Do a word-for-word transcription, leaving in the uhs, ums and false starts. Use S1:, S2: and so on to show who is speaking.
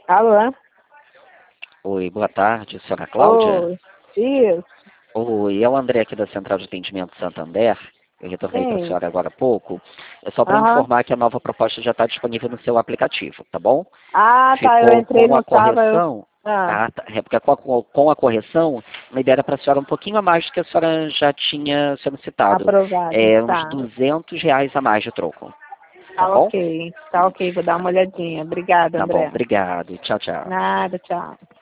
S1: Alô?
S2: Oi, boa tarde, senhora Cláudia?
S1: Oi, isso,
S2: Oi, é o André aqui da Central de Atendimento Santander. Eu retornei para a
S1: sim.
S2: senhora agora há pouco. É só para
S1: Aham.
S2: informar que a nova proposta já está disponível no seu aplicativo, tá bom?
S1: Ah, tá, eu
S2: Ficou
S1: entrei,
S2: com a
S1: não tava... Eu...
S2: correção.
S1: Ah,
S2: Ah, tá. É porque com a, com a correção, a ideia era para a senhora um pouquinho a mais do que a senhora já tinha solicitado.
S1: aprovado,
S2: É uns
S1: tá.
S2: duzentos reais a mais de troco. Tá
S1: Tá
S2: bom?
S1: ok, tá ok, vou dar uma olhadinha. Obrigada,
S2: Tá bom,
S1: André.
S2: obrigado. Tchau, tchau.
S1: Nada, tchau.